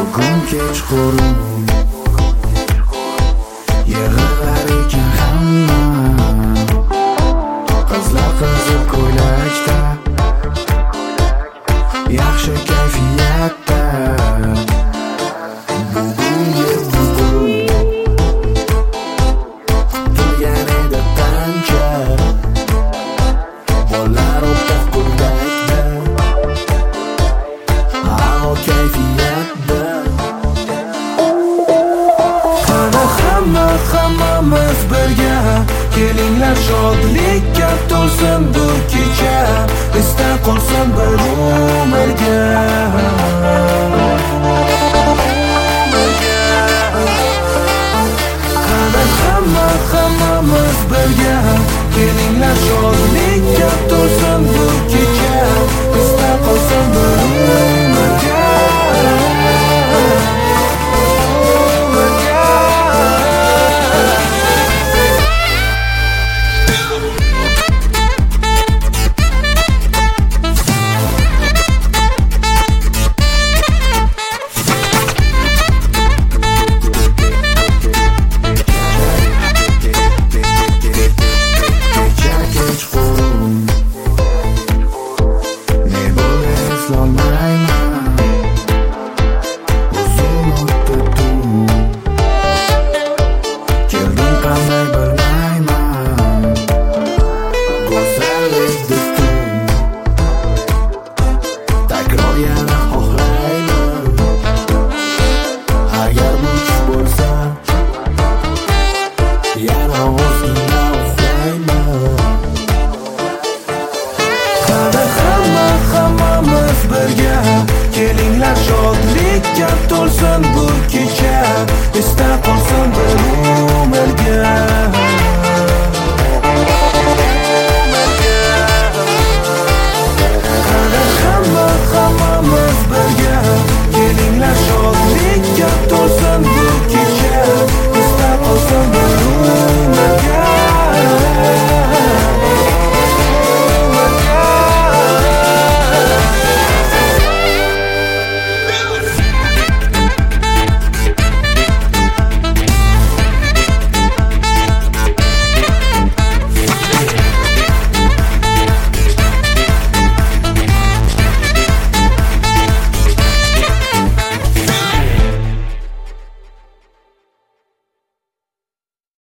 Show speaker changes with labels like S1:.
S1: bugun kechqurun yig'lar ekan hamma. Qizlar qizil ko'ylakda, yaxshi kayfiyatda. Bugun turgan edi tancha, bollar o'rtoq ko'ylakda, havo kayfiyatda. Qani hammamiz birga, kelinglar shodlikka to'lsin bu kecha, esda qolsin bir umrga.